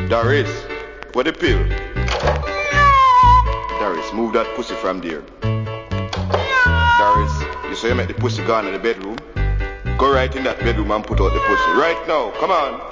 Doris, what the pill? Doris, move that pussy from there. Doris, you say you make the pussy gone in the bedroom? Go right in that bedroom and put out the pussy. Right now, come on.